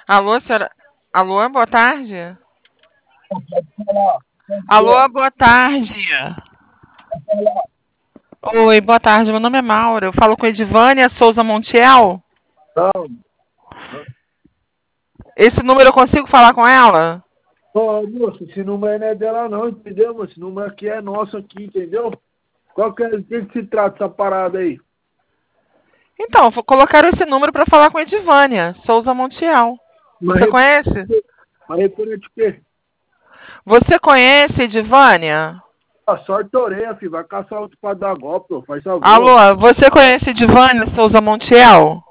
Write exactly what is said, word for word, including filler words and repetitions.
Alô, senhora. Alô, boa tarde. Falar, Alô, boa tarde. Oi, boa tarde. Meu nome é Maura. Eu falo com Edivânia Souza Montiel. Não, Esse número eu consigo falar com ela? ô, moço, esse número não é dela não, entendeu, moço? Esse número aqui é nosso aqui, entendeu? Qual que é, o que que se trata essa parada aí? Então, vou colocar esse número para falar com Edivânia Souza Montiel. Mas, Você re- conhece? mas referente o quê? Você conhece Edivânia? Ah, sorte a orelha, filho. Vai caçar outro pra dar golpe, pô. Faz favor. Alô, você conhece Edivânia Souza Montiel?